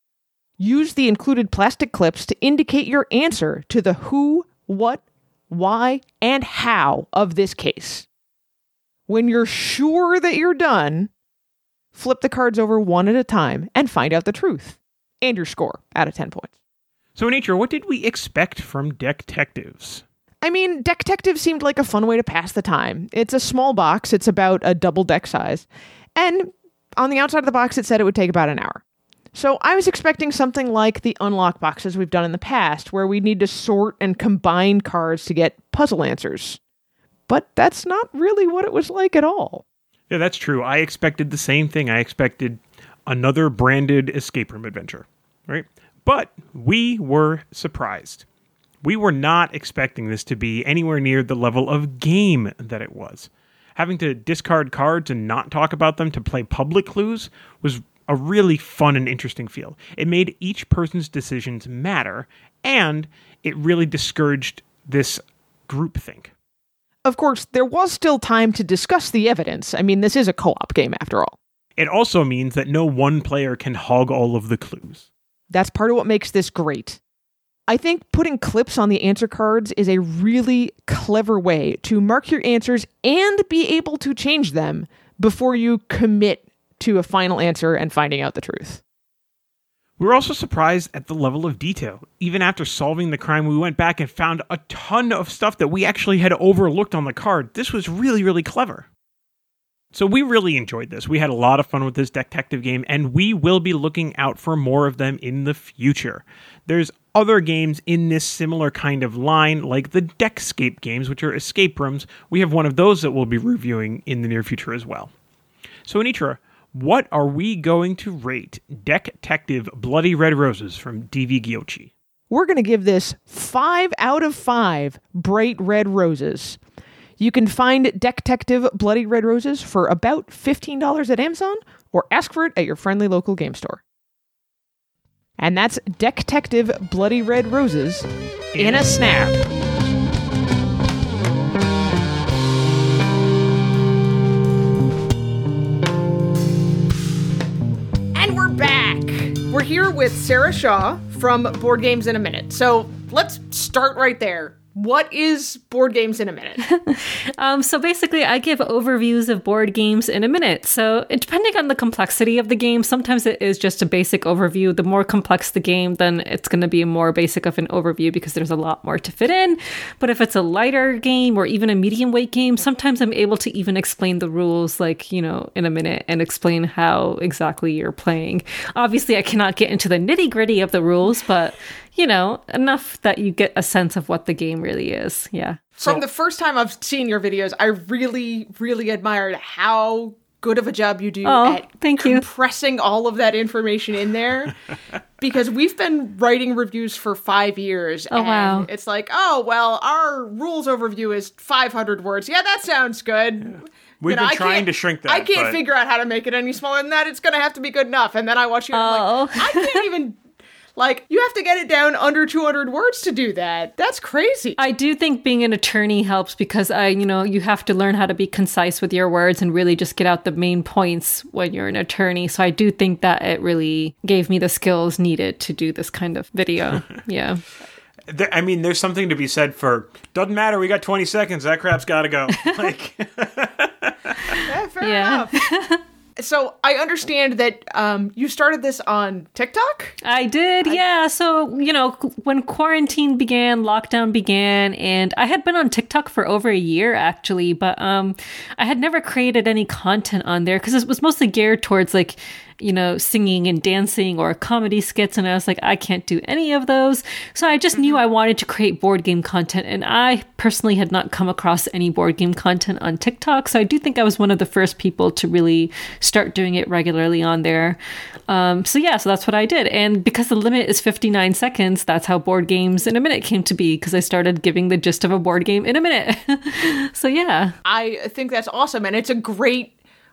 Use the included plastic clips to indicate your answer to the who, what, why, and how of this case. When you're sure that you're done, flip the cards over one at a time and find out the truth. And your score out of ten points. So, Anitra, what did we expect from Deck-tectives? I mean, Deck-tectives seemed like a fun way to pass the time. It's a small box. It's about a double deck size. And on the outside of the box, it said it would take about an hour. So I was expecting something like the unlock boxes we've done in the past, where we need to sort and combine cards to get puzzle answers. But that's not really what it was like at all. Yeah, that's true. I expected the same thing. I expected another branded escape room adventure, right? But we were surprised. We were not expecting this to be anywhere near the level of game that it was. Having to discard cards and not talk about them to play public clues was a really fun and interesting feel. It made each person's decisions matter, and it really discouraged this groupthink. Of course, there was still time to discuss the evidence. I mean, this is a co-op game after all. It also means that no one player can hog all of the clues. That's part of what makes this great. I think putting clips on the answer cards is a really clever way to mark your answers and be able to change them before you commit to a final answer and finding out the truth. We were also surprised at the level of detail. Even after solving the crime, we went back and found a ton of stuff that we actually had overlooked on the card. This was really, really clever. So we really enjoyed this. We had a lot of fun with this Deck-tective game, and we will be looking out for more of them in the future. There's other games in this similar kind of line, like the Deckscape games, which are escape rooms. We have one of those that we'll be reviewing in the near future as well. So Anitra, what are we going to rate Deck-tective Bloody Red Roses from D V Gyochi? We're going to give this five out of five bright red roses. You can find Deck-tective Bloody Red Roses for about fifteen dollars at Amazon, or ask for it at your friendly local game store. And that's Deck-tective Bloody Red Roses in a snap. And we're back! We're here with Sarah Shaw from Board Games in a Minute. So let's start right there. What is Board Games in a Minute? um, so basically, I give overviews of board games in a minute. So depending on the complexity of the game, sometimes it is just a basic overview. The more complex the game, then it's going to be more basic of an overview because there's a lot more to fit in. But if it's a lighter game or even a medium weight game, sometimes I'm able to even explain the rules, like, you know, in a minute and explain how exactly you're playing. Obviously, I cannot get into the nitty gritty of the rules, but you know, enough that you get a sense of what the game really is. Yeah. From so, the first time I've seen your videos, I really, really admired how good of a job you do oh, at thank compressing you. all of that information in there. Because we've been writing reviews for five years. Oh, and wow. It's like, oh, well, our rules overview is five hundred words. Yeah, that sounds good. Yeah. We've you know, been trying to shrink that. I can't but... figure out how to make it any smaller than that. It's going to have to be good enough. And then I watch you and oh. I'm like, I can't even... Like, you have to get it down under two hundred words to do that. That's crazy. I do think being an attorney helps because, I, you know, you have to learn how to be concise with your words and really just get out the main points when you're an attorney. So I do think that it really gave me the skills needed to do this kind of video. Yeah. There, I mean, there's something to be said for, doesn't matter, we got twenty seconds, that crap's got to go. Like, yeah, fair yeah. enough. So I understand that um, you started this on TikTok? I did, I... yeah. So, you know, when quarantine began, lockdown began, and I had been on TikTok for over a year, actually, but um, I had never created any content on there because it was mostly geared towards, like, you know, singing and dancing or comedy skits. And I was like, I can't do any of those. So I just mm-hmm. knew I wanted to create board game content. And I personally had not come across any board game content on TikTok. So I do think I was one of the first people to really start doing it regularly on there. Um, so yeah, so that's what I did. And because the limit is fifty-nine seconds, that's how Board Games in a Minute came to be, because I started giving the gist of a board game in a minute. So yeah. I think that's awesome. And it's a great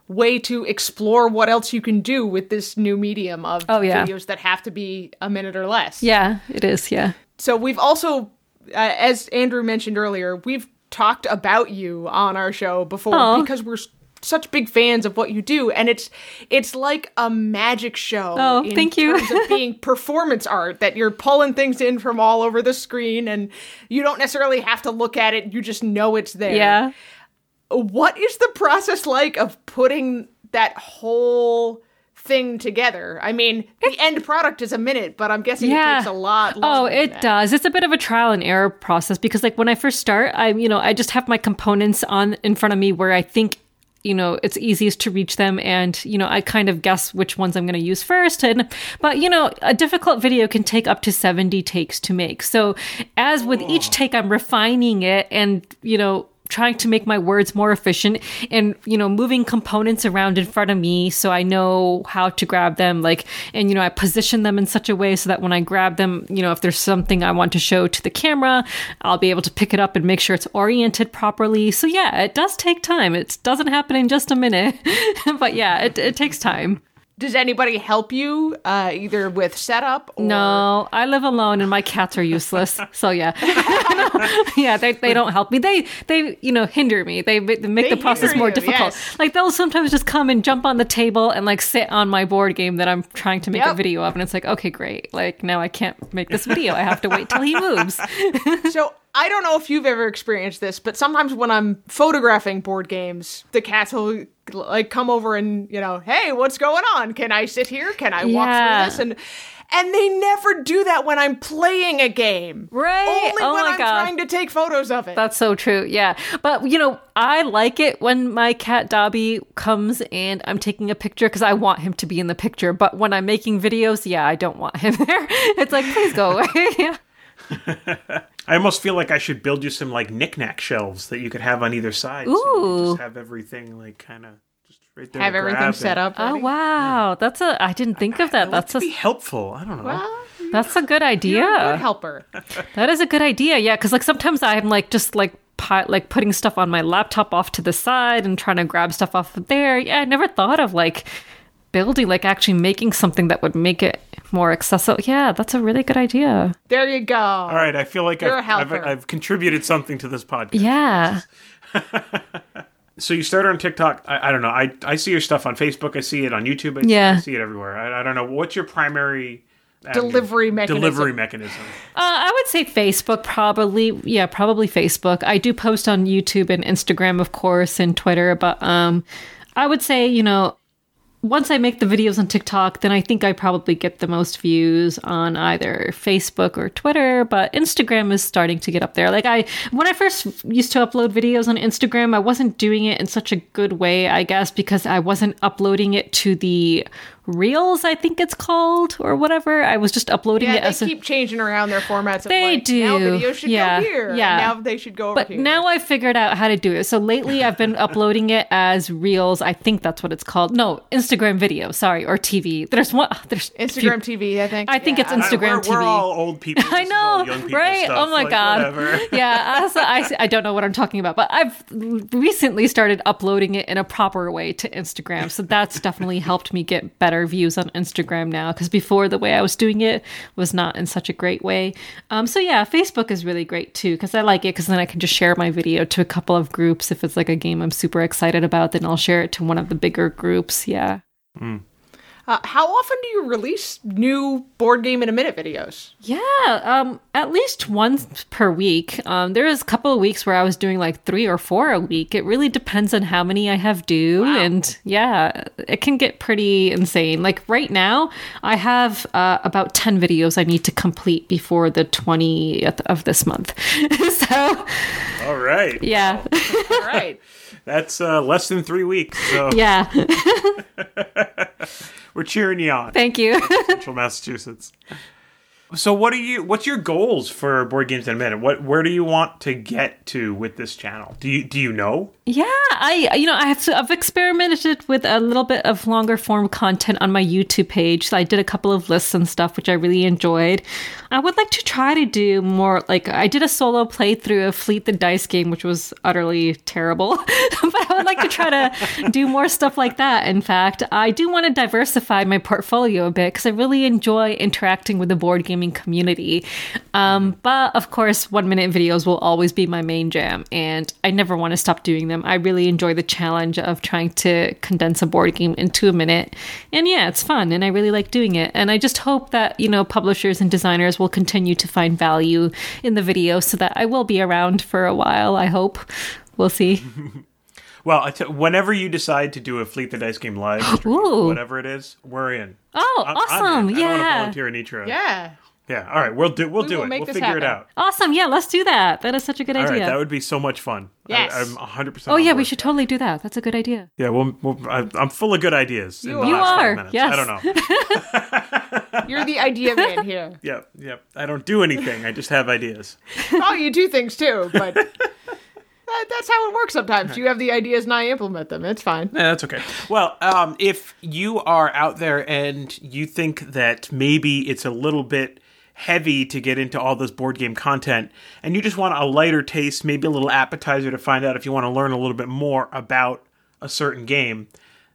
way to explore what else you can do with this new medium of Oh, yeah. videos that have to be a minute or less. Yeah, it is. Yeah. So we've also, uh, as Andrew mentioned earlier, we've talked about you on our show before Aw. because we're s- such big fans of what you do, and it's it's like a magic show. Oh, in thank you. terms of being performance art, that you're pulling things in from all over the screen, and you don't necessarily have to look at it; you just know it's there. Yeah. What is the process like of putting that whole thing together? I mean, the end product is a minute, but I'm guessing it takes a lot longer. Oh, than it that. does. It's a bit of a trial and error process because, like, when I first start, I, you know, I just have my components on in front of me where I think, you know, it's easiest to reach them, and you know, I kind of guess which ones I'm going to use first. And but you know, a difficult video can take up to seventy takes to make. So, as with each take, I'm refining it, and you know, trying to make my words more efficient, and you know, moving components around in front of me so I know how to grab them, like, and you know, I position them in such a way so that when I grab them, you know, if there's something I want to show to the camera, I'll be able to pick it up and make sure it's oriented properly. So yeah, it does take time. It doesn't happen in just a minute. But yeah, it, it takes time. Does anybody help you, uh, either with setup or... No, I live alone and my cats are useless. So yeah, yeah, they, they don't help me. They they you know hinder me. They, they make They the process hinder more you, difficult. yes. Like they'll sometimes just come and jump on the table and like sit on my board game that I'm trying to make a Yep. video of, and it's like, okay, great. Like now I can't make this video. I have to wait till he moves. So I don't know if you've ever experienced this, but sometimes when I'm photographing board games, the cats will like come over and, you know, hey, what's going on? Can I sit here? Can I walk Yeah. through this? And and they never do that when I'm playing a game. Right. Only Oh when my I'm God. trying to take photos of it. That's so true. Yeah. But, you know, I like it when my cat Dobby comes and I'm taking a picture because I want him to be in the picture. But when I'm making videos, yeah, I don't want him there. It's like, please go away. Yeah. I almost feel like I should build you some like knick-knack shelves that you could have on either side. So you Ooh. could just have everything like kind of just right there. Have to everything grab set and- up. Oh, ready. wow. That's a, I didn't think of that. I like That's to a, be helpful. I don't know. Well, that's a good idea. you're a good helper. That is a good idea. Yeah, because like sometimes I'm like just like pi- like putting stuff on my laptop off to the side and trying to grab stuff off of there. Yeah, I never thought of like building, like actually making something that would make it more accessible. Yeah, that's a really good idea. There you go. All right, I feel like You're a I've, I've, helper. I've contributed something to this podcast. Yeah. So you started on TikTok. I, I don't know. I, I see your stuff on Facebook. I see it on YouTube. I, Yeah. I see it everywhere. I, I don't know. What's your primary avenue? Delivery mechanism. Delivery mechanism. Uh, I would say Facebook, probably. Yeah, probably Facebook. I do post on YouTube and Instagram, of course, and Twitter. But um, I would say, you know, once I make the videos on TikTok, then I think I probably get the most views on either Facebook or Twitter, but Instagram is starting to get up there. Like I, when I first used to upload videos on Instagram, I wasn't doing it in such a good way, I guess, because I wasn't uploading it to the Reels, I think it's called, or whatever. I was just uploading Yeah, it they as a... keep changing around their formats. Of They like, do. Now videos should Yeah. go here. and Yeah. now they should go over But here. now I figured out how to do it. So lately I've been uploading it as Reels. I think that's what it's called. No, Instagram video, sorry, or T V. There's one, there's Instagram T V, I think. I think it's Yeah. Instagram we're, T V. We're all old people. I This is all know, young people right? stuff. Oh my Like, god! whatever. Yeah, also, I I don't know what I'm talking about, but I've recently started uploading it in a proper way to Instagram, so that's definitely helped me get better views on Instagram now. Because before, the way I was doing it was not in such a great way. Um, so yeah, Facebook is really great too because I like it because then I can just share my video to a couple of groups. If it's like a game I'm super excited about, then I'll share it to one of the bigger groups. Yeah. Uh, how often do you release new board game in a minute videos? Yeah, um, at least once per week. Um, there was a couple of weeks where I was doing like three or four a week. It really depends on how many I have due, and yeah, it can get pretty insane. Like right now, I have uh, about ten videos I need to complete before the twentieth of this month. So All right. yeah, All right. That's uh, less than three weeks. So yeah. we're cheering you on, Thank you. Central Massachusetts. So what are you? What's your goals for Board Games in a Minute? What where do you want to get to with this channel? Do you do you know? Yeah, I you know I have to, I've experimented with a little bit of longer form content on my YouTube page. So I did a couple of lists and stuff, which I really enjoyed. I would like to try to do more. Like I did a solo playthrough of Fleet the Dice game, which was utterly terrible, but I would like to try to do more stuff like that. In fact, I do want to diversify my portfolio a bit because I really enjoy interacting with the board gaming community. Um, but of course, one minute videos will always be my main jam, and I never want to stop doing them. I really enjoy the challenge of trying to condense a board game into a minute. And yeah, it's fun, and I really like doing it. And I just hope that, you know, publishers and designers will continue to find value in the video so that I will be around for a while, I hope. We'll see. Well, I t- whenever you decide to do a Fleet the Dice game live stream, Ooh. whatever it is, we're in. Oh, I'm, awesome. I'm in. I Yeah. want to volunteer Anitra. Yeah. Yeah. All right. We'll do. We'll We do will it. make We'll this figure it happen. out. Awesome. Yeah, let's do that. That is such a good All idea. right. That would be so much fun. Yes. I, I'm one hundred percent. oh, on yeah, board. we should totally do that. That's a good idea. Yeah. Well, well I, I'm full of good ideas. You in the are. last You five are, minutes. yes. I don't know. You're the idea man here. Yep. Yep. I don't do anything. I just have ideas. Oh, you do things too, but that, that's how it works sometimes. You have the ideas and I implement them. It's fine. Yeah, that's okay. Well, um, if you are out there and you think that maybe it's a little bit heavy to get into all this board game content, and you just want a lighter taste, maybe a little appetizer to find out if you want to learn a little bit more about a certain game,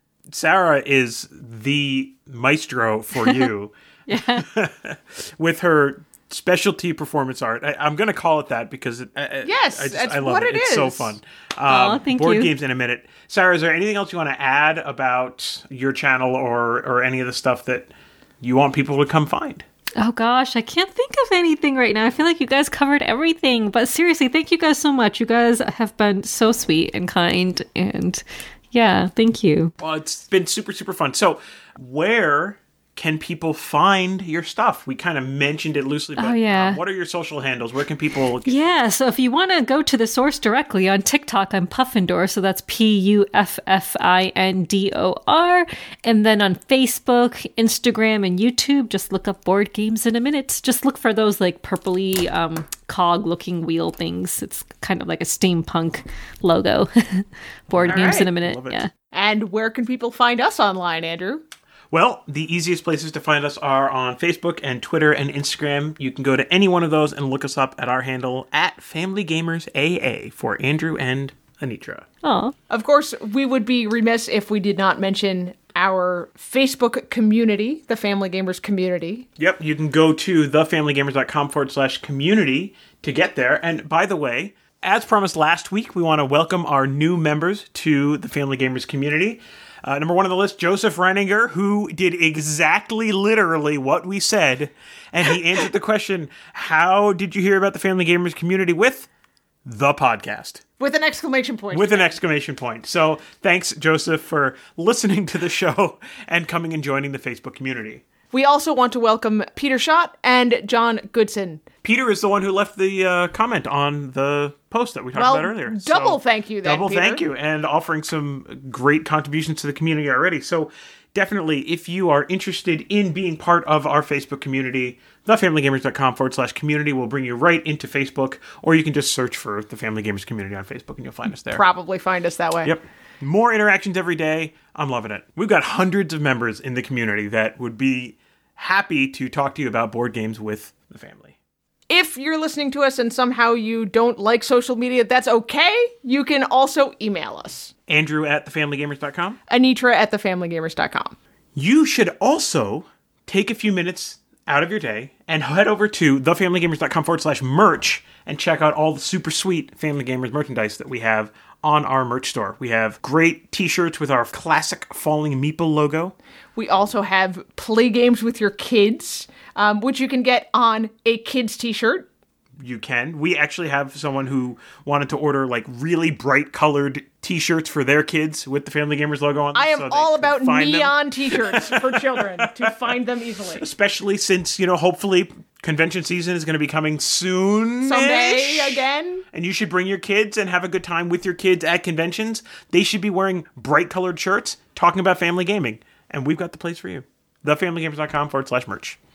Sarah is the maestro for you. Yeah. With her specialty performance art. I, I'm going to call it that because it, I, Yes, I, just, that's I love what it. it It's so is. fun. Aw, Um, thank board you. games in a minute. Sarah, is there anything else you want to add about your channel or or any of the stuff that you want people to come find? Oh gosh, I can't think of anything right now. I feel like you guys covered everything. But seriously, thank you guys so much. You guys have been so sweet and kind. And yeah, thank you. Well, it's been super, super fun. So where can people find your stuff? We kind of mentioned it loosely, but Oh, yeah. um, what are your social handles? Where can people... Yeah, so if you want to go to the source directly on TikTok, I'm Puffindor, so that's P U F F I N D O R. And then on Facebook, Instagram, and YouTube, just look up Board Games in a Minute. Just look for those like purpley um, cog-looking wheel things. It's kind of like a steampunk logo. Board All Games right. in a Minute, Love it. yeah. And where can people find us online, Andrew? Well, the easiest places to find us are on Facebook and Twitter and Instagram. You can go to any one of those and look us up at our handle at Family Gamers A A for Andrew and Anitra. Oh, Of course, we would be remiss if we did not mention our Facebook community, the Family Gamers community. Yep, you can go to thefamilygamers.com forward slash community to get there. And by the way, as promised last week, we want to welcome our new members to the Family Gamers community. Uh, number one on the list, Joseph Reininger, who did exactly literally what we said. And he answered the question, how did you hear about the Family Gamers community? With the podcast. With an exclamation point. With an exclamation point. So thanks, Joseph, for listening to the show and coming and joining the Facebook community. We also want to welcome Peter Schott and John Goodson. Peter is the one who left the uh, comment on the post that we talked Well, about earlier. double thank you then, Double Peter. thank you, and offering some great contributions to the community already. So definitely, if you are interested in being part of our Facebook community, thefamilygamers.com forward slash community will bring you right into Facebook, or you can just search for the Family Gamers community on Facebook and you'll find us there. Probably find us that way. Yep. More interactions every day. I'm loving it. We've got hundreds of members in the community that would be happy to talk to you about board games with the family. If you're listening to us and somehow you don't like social media, that's okay. You can also email us. Andrew at thefamilygamers dot com. Anitra at thefamilygamers dot com. You should also take a few minutes out of your day and head over to thefamilygamers.com forward slash merch and check out all the super sweet Family Gamers merchandise that we have on our merch store. We have great t-shirts with our classic Falling Meeple logo. We also have play games with your kids, um, which you can get on a kids t-shirt. You can. We actually have someone who wanted to order like really bright colored t-shirts for their kids with the Family Gamers logo on them. I am so they all can about find them. neon t-shirts for children to find them easily. Especially since, you know, hopefully convention season is going to be coming soon. Someday again. And you should bring your kids and have a good time with your kids at conventions. They should be wearing bright colored shirts talking about family gaming. And we've got the place for you. thefamilygamers.com forward slash merch.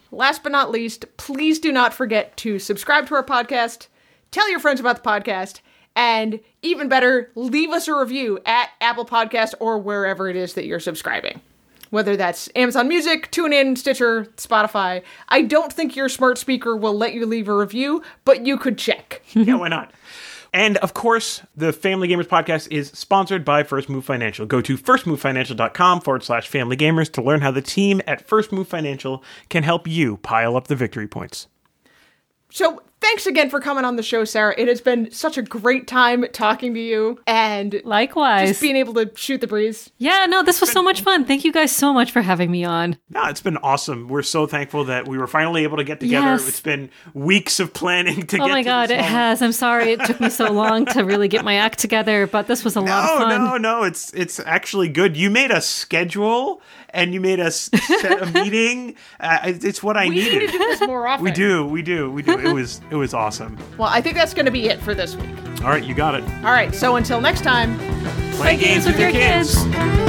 last but not least, please do not forget to subscribe to our podcast, tell your friends about the podcast, and even better, leave us a review at Apple Podcast or wherever it is that you're subscribing. Whether that's Amazon Music, TuneIn, Stitcher, Spotify. I don't think your smart speaker will let you leave a review, but you could check. Yeah, why not? And of course, the Family Gamers podcast is sponsored by First Move Financial. Go to firstmovefinancial.com forward slash family gamers to learn how the team at First Move Financial can help you pile up the victory points. So thanks again for coming on the show, Sarah. It has been such a great time talking to you and likewise just being able to shoot the breeze. Yeah, no, this was so much fun. Thank you guys so much for having me on. No, it's been awesome. We're so thankful that we were finally able to get together. Yes. It's been weeks of planning to oh get my to God, this it moment. has. I'm sorry it took me so long to really get my act together, but this was a lot of No, fun. no, no. It's it's actually good. You made a schedule and you made us set a meeting. Uh, it- it's what I We needed. need to do this more often. We do, we do, we do. It was it was awesome. Well, I think that's going to be it for this week. All right, you got it. All right, so until next time. Play, games with your kids.